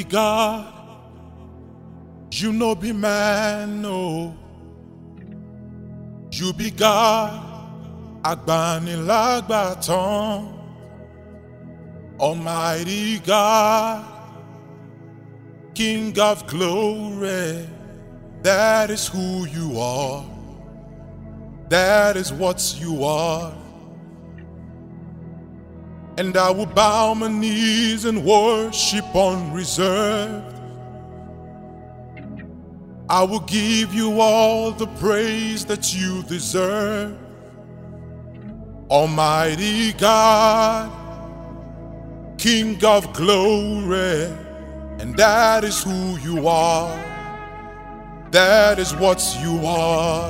be God, you no be man, no. You be God, Agbanilagbatan, Almighty God, King of glory. That is who you are. That is what you are. And I will bow my knees and worship unreserved. I will give you all the praise that you deserve. Almighty God, King of glory, and that is who you are. That is what you are.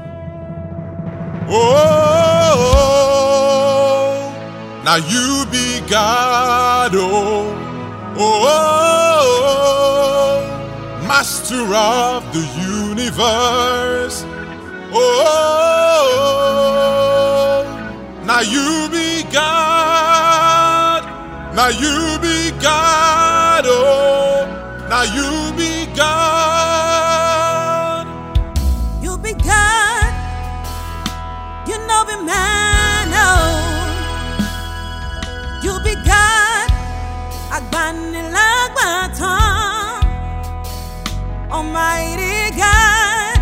Oh, now you be God, Master of the universe. Oh, now you be God. Now you be God. Oh, now you be God. You be God. You know be man. Oh, you be God. Agbanilagbatan. Almighty God,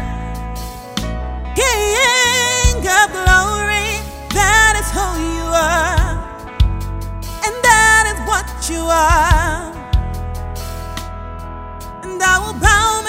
King of glory, that is who you are, and that is what you are. And I will bow